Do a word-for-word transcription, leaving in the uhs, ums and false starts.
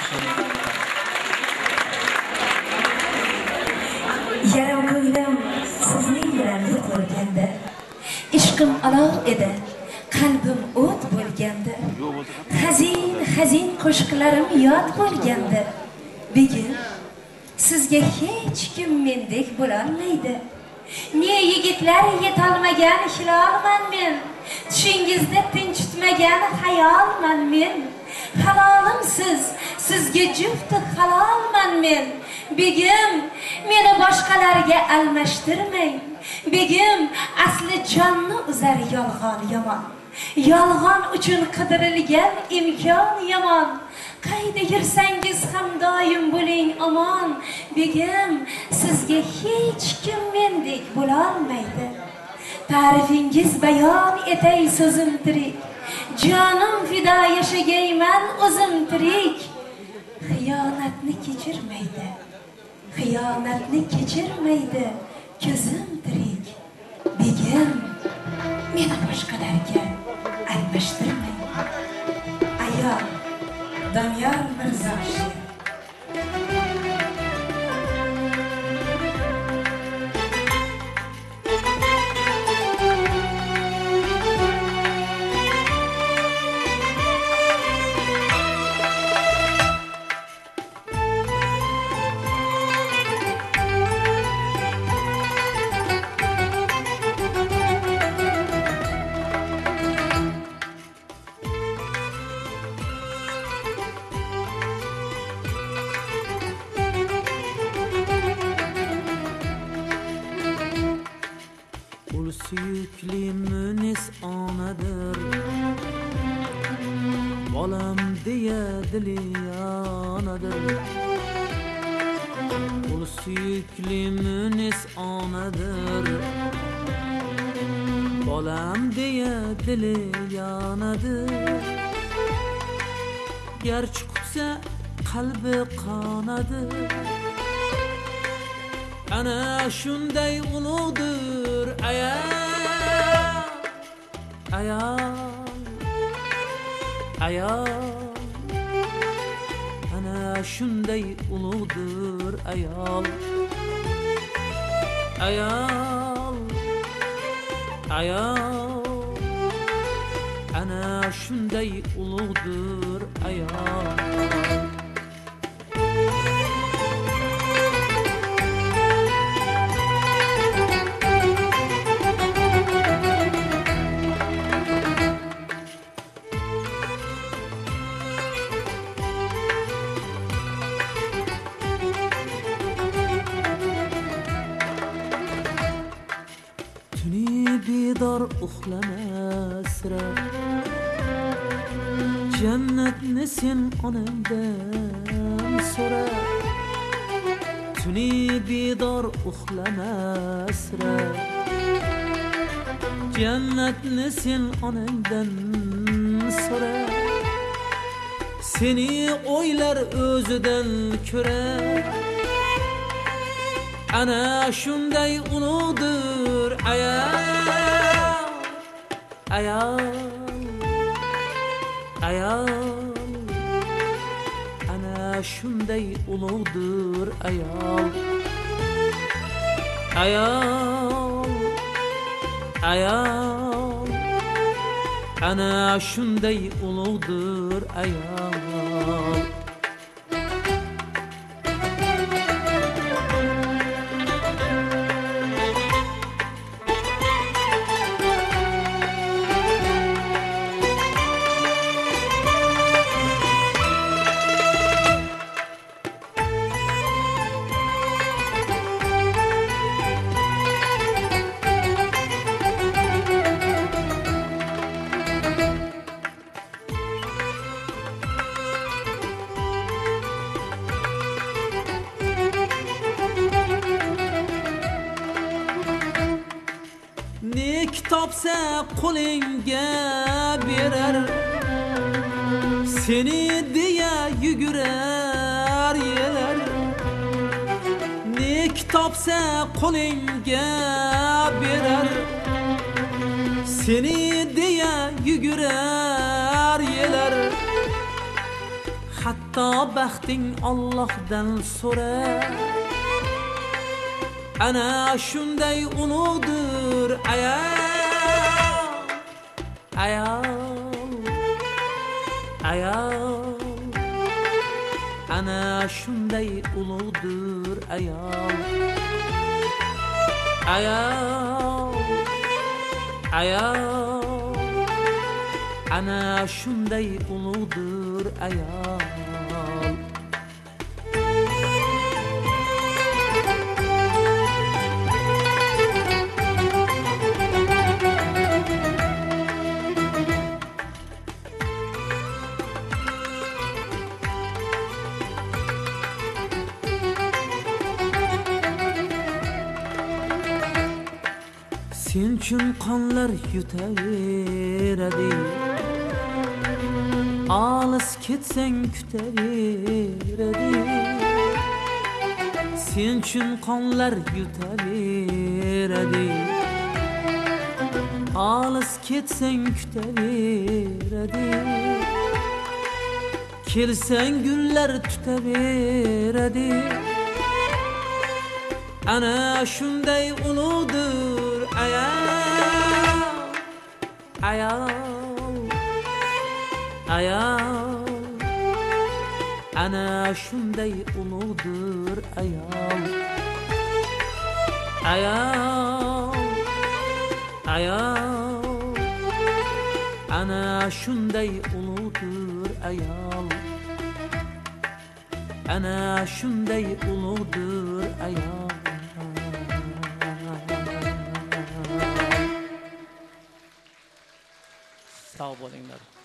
Yarim ko'nglim sizning bilan yo'q bo'lganda, ishqim olov edi, qalbim o't bo'lganda, hazin hazin qo'shiqlarim yod bo'lganda, begim sizga hech kim mendek bo'la olmaydi. Ne yigitlar yetolmagan hilolman men, tushingizda tinchitmagan xayolman men. Halolim siz, sizga jufti halolman men. Begim, meni boshqalarga almashtirmang. Begim, asli jonni uzar yolg'on yomon. Yolg'on uchun qidirilgan imkon yomon. Qayda yursangiz ham doim bo'ling omon. Begim, sizga hech kim mendek bo'la olmaydi. Ta'rifingiz bayon etay so'zim tirik. Jonim fido yashagayman o'zim tirik. Xiyonatni kechirmaydi. Xiyonatni kechirmaydi ko'zim tirik. Begim, meni boshqalarga almashtirmang. Ayol Danyal Mirzoshi. Suyukli münis anadır, bolam diye dili yanadır. Ul suyukli münis anadır, bolam diye dili yanadır. Gerçi kutsa kalbi kanadır. Ana şunday uludur ayal, ayal, ayal. Ana şunday uludur ayal, ayal, ayal. Ana şunday uludur ayal. Bidar uxlama sira, jannatni sen onamdan so'ra. Tuni bidar uxlama sira, jannatni sen onamdan so'ra. Seni o'ylar o'zidan ko'ra, ana shunday ulug'dir ayal, ayal, ayal. Ana shunday ulug'dir ayal, ayal, ayal. Ana shunday ulug'dir ayal. Ne kitapsa qo'lingga berar, seni diye yugurar yelar. Ne kitapsa qo'lingga berar, seni diye yugurar yelar. hatto baxting Allohdan so'ra. Ana shunday ulug'dir ayol, ayol, ayol. Ana shunday ulug'dir ayol, ayol, ayol. Ana shunday ulug'dir ayol. Sen uchun qonlar yutaveradi, olis ketsang kutaveradi. Sen uchun qonlar yutaveradi, olis ketsang kutaveradi. Kelsang gullar tutaveradi. Ana shunday ulug'dir ayol, ayol, ayol. Ana shunday ulug'dir ayol, ayol, ayol. Ana shunday ulug'dir ayol, ana shunday ulug'dir ayol. Sağ olinglar.